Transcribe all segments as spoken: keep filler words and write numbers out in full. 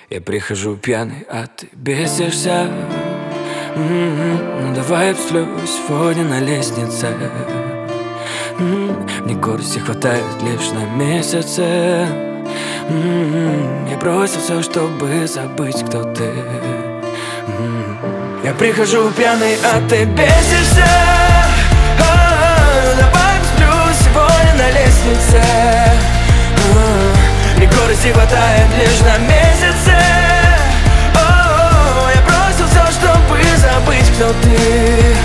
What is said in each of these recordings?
Я прихожу пьяный, а ты бесишься. М-м-м, ну давай обсплю сегодня на лестнице. М-м, мне горести хватает лишь на месяце. М-м, я бросил все, чтобы забыть, кто ты. М-м, я прихожу пьяный, а ты бесишься. А-а-а, давай обсплю сегодня на лестнице. А-а-а, мне горести хватает лишь на месяце. О-о-о, я бросил все, чтобы забыть, кто ты.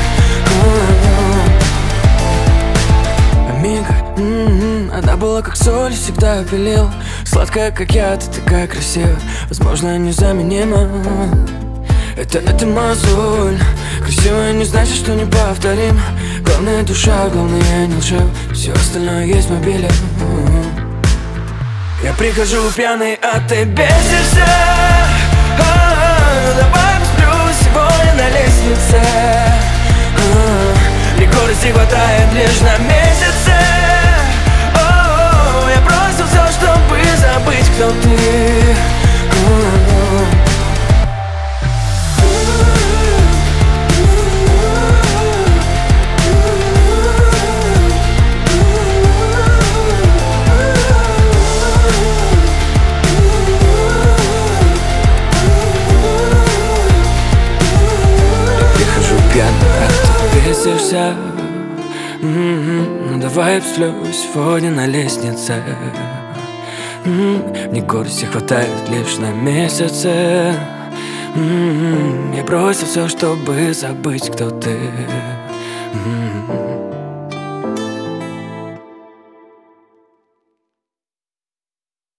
Амиго, м-м-м, она была как соль, всегда апеллил. Сладкая, как я, ты такая красивая. Возможно, незаменима. Это, это мозоль. Красивая не значит, что не повторим. Главное душа, главное я не лжу. Все остальное есть в мобиле. Я прихожу пьяный, а ты бесишься. А-а-а, давай посплю сегодня на лестнице. А-а-а, мне горести хватает лишь на месяце. О-о-о, я бросил все, чтобы забыть, кто ты. А-а-а. Бесишься. М-м-м, ну давай обсплю сегодня на лестнице. М-м, мне горести хватает лишь на месяце. М-м, я бросил все, чтобы забыть, кто ты. М-м.